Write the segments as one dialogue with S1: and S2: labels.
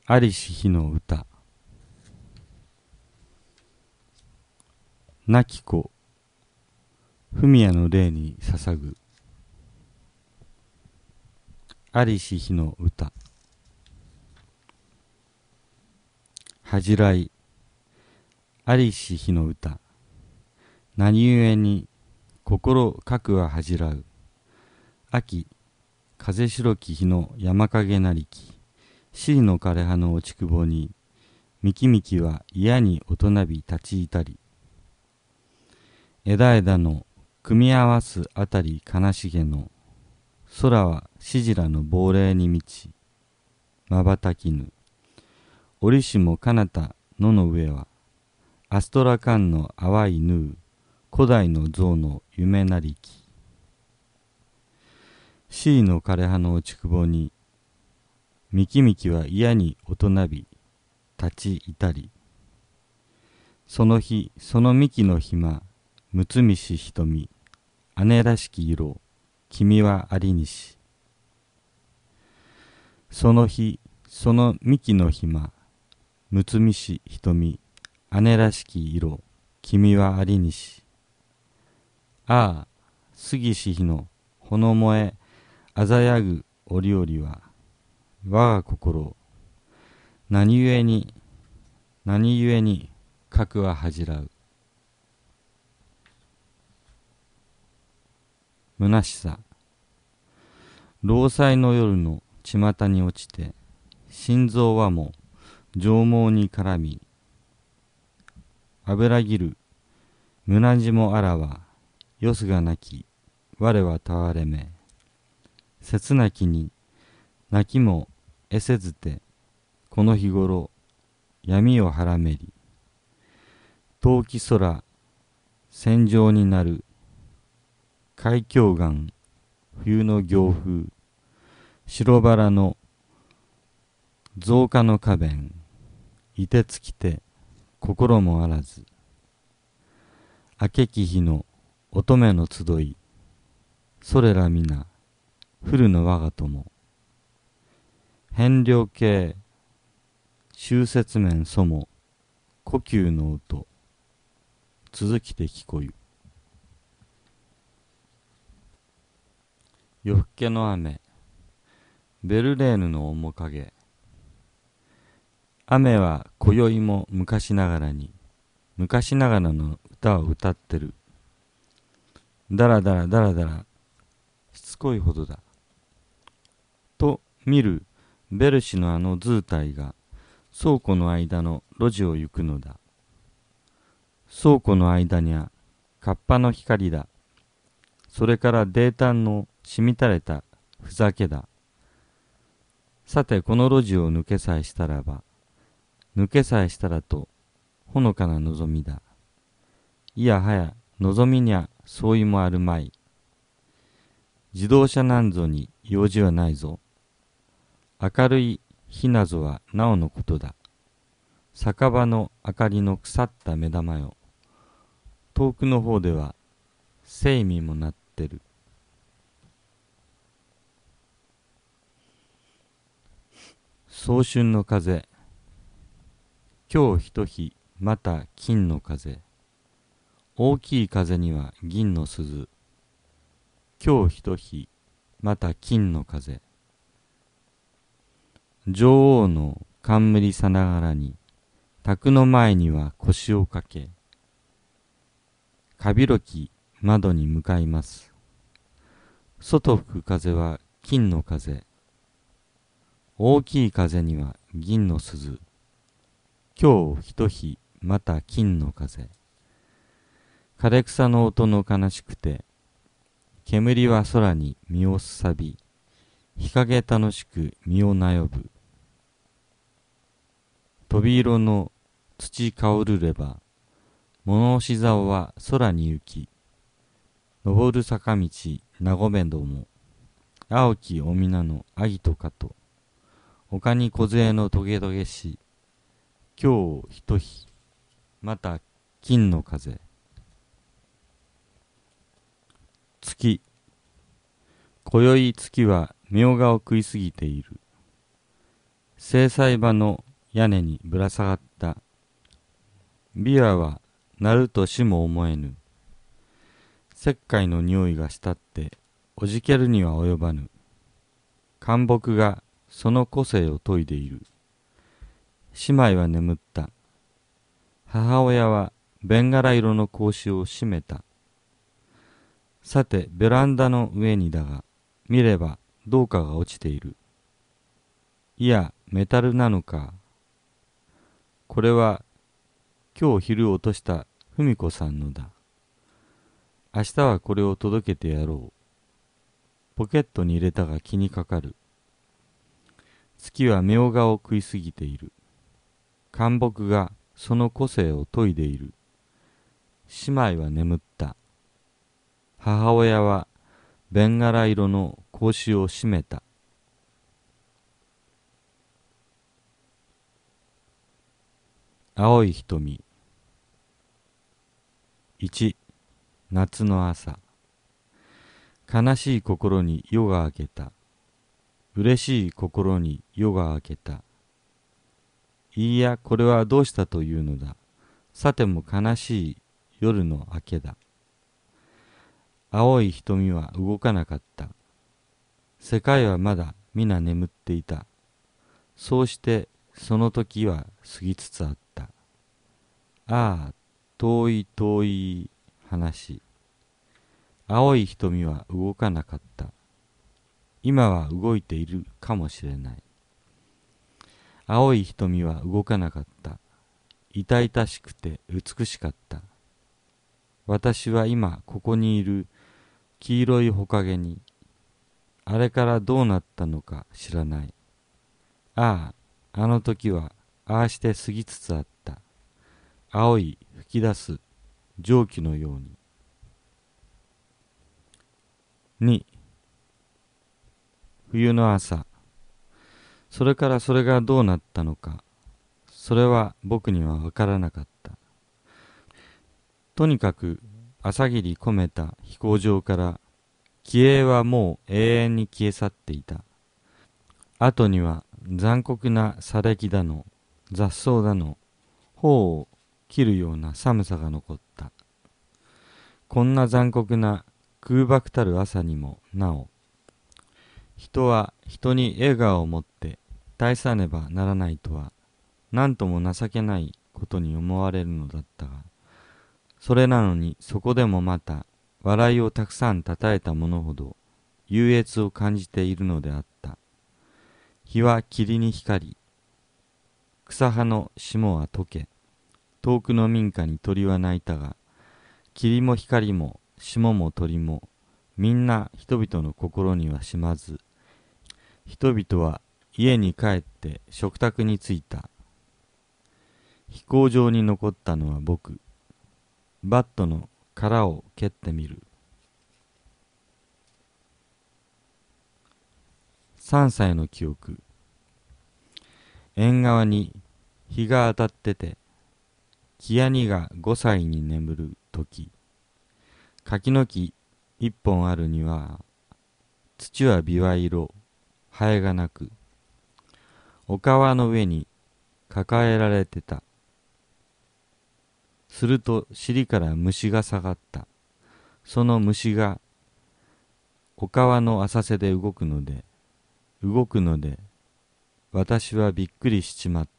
S1: ありし日の歌。亡き子文也の霊に捧ぐありし日の歌。恥じらいありし日の歌。何故に心かくは恥じらう。秋風白き日の山影なりき。尻の枯葉の落ちくぼにみきみきは嫌に大人び立ちいたり。枝枝の組み合わすあたり悲しげの空はしじらの亡霊に満ちまばたきぬ。折しも彼方野の上はアストラカンの淡いヌー古代の象の夢なりき。シーの枯葉の落ちくぼにみきみきは嫌に大人び立ちいたり。その日その幹の暇むつみし瞳姉らしき色君はありにし。その日その幹の暇むつみし瞳姉らしき色君はありにし。ああ過ぎし日のほの燃え鮮やぐ折々は我が心何故に核は恥じらう。虚しさ。労災の夜の巷に落ちて心臓はも上毛に絡み油ぎる胸地もあらわよすがなき我は戯れめ。切なきに泣きもえせずてこの日頃闇をはらめり。遠き空戦場になる海峡岸冬の強風白バラの増加の花弁いてつきて心もあらず。明けき日の乙女の集いそれら皆降るの我が友。変量形終節面そも呼吸の音続きて聞こゆ。夜更けの雨ベルレーヌの面影。雨は今宵も昔ながらの歌を歌ってる。だらだらだらだらしつこいほどだ。と見るベルシのあの図体が倉庫の間の路地を行くのだ。倉庫の間にはカッパの光だ。それから泥炭のしみたれたふざけだ。さてこの路地を抜けさえしたらとほのかな望みだ。いやはや望みにゃ相違もあるまい。自動車なんぞに用事はないぞ。明るい日なぞはなおのことだ。酒場の明かりの腐った目玉よ。遠くの方では精味もなってる。早春の風。今日ひと日また金の風。大きい風には銀の鈴。今日ひと日また金の風。女王の冠さながらに宅の前には腰をかけかびろき窓に向かいます。外吹く風は金の風。大きい風には銀の鈴。今日ひと日また金の風。枯れ草の音の悲しくて煙は空に身をすさび日陰楽しく身をなよぶ。飛び色の土香るれば物干し竿は空に行き登る坂道なごめども青きおみなのあぎとかと丘に小杖のトゲトゲし今日ひと日また金の風。月。今宵月はみょうがを食いすぎている。 制裁場の屋根にぶら下がった。ビワは鳴るとしも思えぬ。石灰の匂いがしたっておじけるには及ばぬ。干木がその個性を研いでいる。姉妹は眠った。母親はベンガラ色の格子を閉めた。さてベランダの上にだが、見ればどうかが落ちている。いや、メタルなのか。これは今日昼落とした文子さんのだ。明日はこれを届けてやろう。ポケットに入れたが気にかかる。月はみょうがを食いすぎている。干木がその個性を研いでいる。姉妹は眠った。母親はベンガラ色の格子を閉めた。青い瞳。1、夏の朝。悲しい心に夜が明けた。嬉しい心に夜が明けた。いいや、これはどうしたというのだ。さても悲しい夜の明けだ。青い瞳は動かなかった。世界はまだ皆眠っていた。そうしてその時は過ぎつつあった。ああ、遠い遠い話。青い瞳は動かなかった。今は動いているかもしれない。青い瞳は動かなかった。痛々しくて美しかった。私は今ここにいる黄色い木陰に、あれからどうなったのか知らない。ああ、あの時はああして過ぎつつあった。青い吹き出す蒸気のように。2、冬の朝。それからそれがどうなったのか、それは僕にはわからなかった。とにかく朝霧込めた飛行場から気鋭はもう永遠に消え去っていた。後には残酷な砂礫だの雑草だの頬を切るような寒さが残った。こんな残酷な空爆たる朝にもなお、人は人に笑顔を持って対さねばならないとは何とも情けないことに思われるのだったが、それなのにそこでもまた笑いをたくさんたたえた者ほど優越を感じているのであった。日は霧に光り、草葉の霜は溶け、遠くの民家に鳥は鳴いたが、霧も光も霜も鳥もみんな人々の心にはしまず、人々は家に帰って食卓に着いた。飛行場に残ったのは僕。バットの殻を蹴ってみる。3歳の記憶。縁側に日が当たってて、木屋にが5歳に眠るとき、柿の木1本あるには、土は琵琶色、ハエがなく、お川の上に抱えられてた。すると尻から虫が下がった。その虫がお川の浅瀬で動くので、私はびっくりしちまった。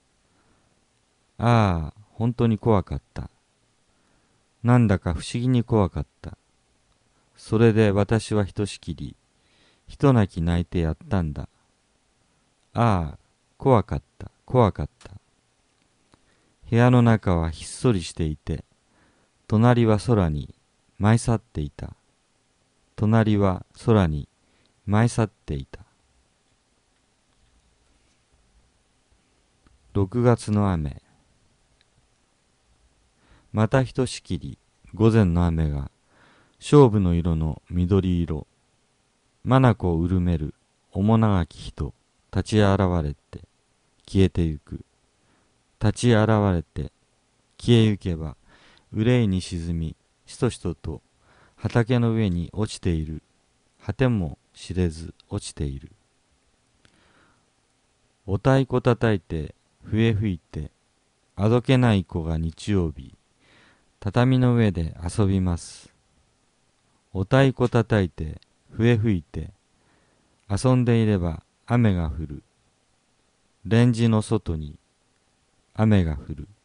S1: ああ、本当に怖かった。なんだか不思議に怖かった。それで私はひとしきり、ひと泣き泣いてやったんだ。ああ、怖かった、怖かった。部屋の中はひっそりしていて、隣は空に舞い去っていた。隣は空に舞い去っていた。6月の雨。またひとしきり午前の雨が勝負の色の緑色。眼を潤める面長き人立ち現れて消えてゆく。立ち現れて消えゆけば憂いに沈みしとしとと畑の上に落ちている。果ても知れず落ちている。 お太鼓叩いて笛吹いて、あどけない子が日曜日、畳の上で遊びます。お太鼓叩いて笛吹いて、遊んでいれば雨が降る。レンジの外に雨が降る。